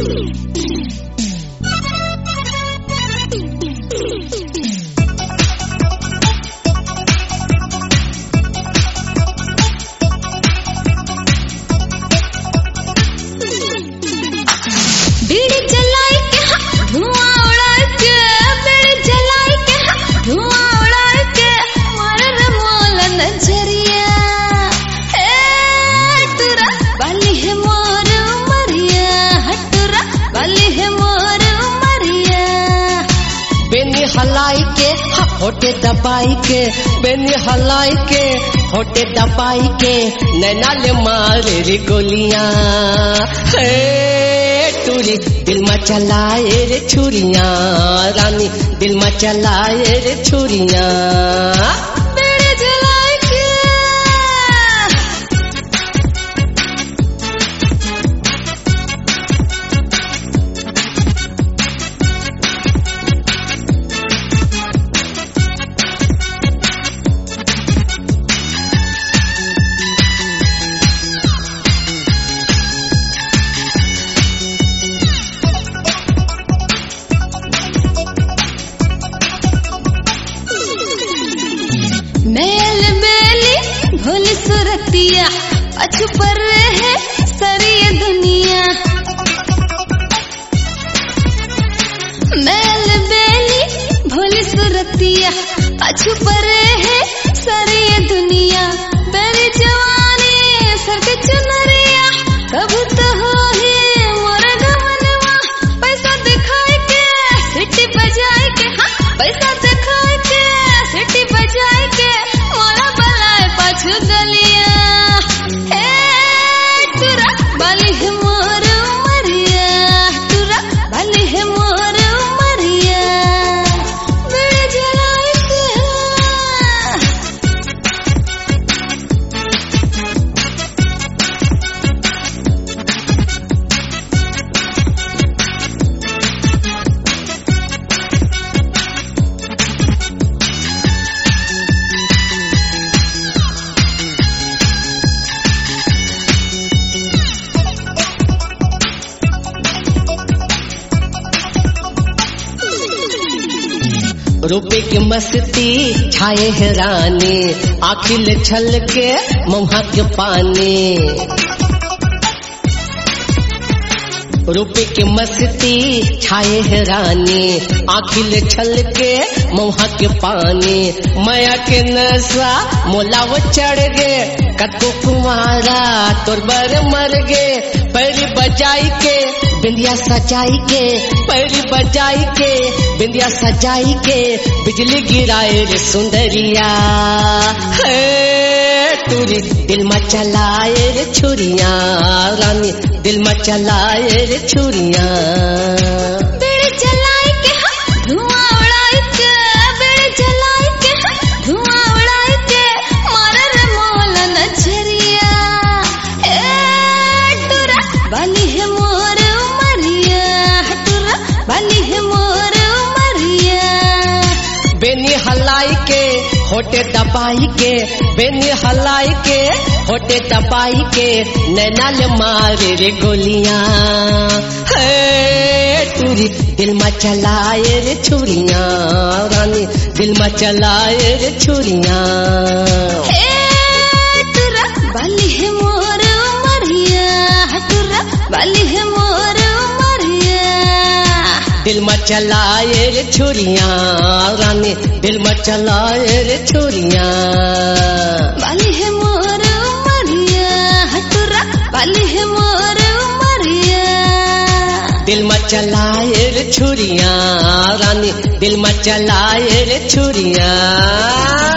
हलाई के होटे दबाई के बेनी हलाई के होटे दबाई के नैना ले मारे रे गोलियां हे टूरी दिल में चलाए रे छुरियां रानी दिल में चलाए रे छुरियां मेल बेली भोली सुरतिया अछु पर है सारी ये दुनिया मेल बेली भोली सुरतिया अछु पर है सारी ये दुनिया मेरी जवानी सर के चुनरिया कब तो हो ही मोरा गमनवा पैसा दिखाए के सिटी बजाए के हाँ पैसा दिखाए के सिटी बजाए के पाछू गलिया तुरा बाली है मोर मरिया तुरा बाली है मोर मरिया बड़े जलाए रुपए की मस्ती छाए है रानी आखिल छल के मुहा के पानी रुपए की मस्ती छाए है रानी आखिल छल के मुहा के पानी माया के नशा मोलाव चढ़ गे कतो कुमारा तोर बर मर गे पैरी बजाई के बिंदिया सजाई के पैरी बजाई के बिंदिया सजाई के बिजली गिराए रे सुंदरिया तूरी दिल में चलाए रे छुरियां रानी दिल में चलाए रे छुरियां बेड़े चलाए के धुआं उड़ाए के बेड़े चलाए के धुआं उड़ाए के मारे रे मोला नजरिया टुरा बाली है मोर मरिया टुरा बाली है मोर मरिया बेनी हलाई के होटे दबाई के बेनी हलाई के होटे दबाई के नैना ले मारे रे गोलियां टूरी दिल में चलाए रे छुरियां रानी दिल में चलाए रे छुरियां टुरा बाली है मोर मरिया टुरा बाली है मोर मरिया दिल में चलाए रे छुरियां रानी दिल में चलाए रे छुरियां बाली है मोर मरिया टुरा बाली है मोर मरिया दिल में चलाए रे छुरियां रानी दिल में चलाए रे छुरियां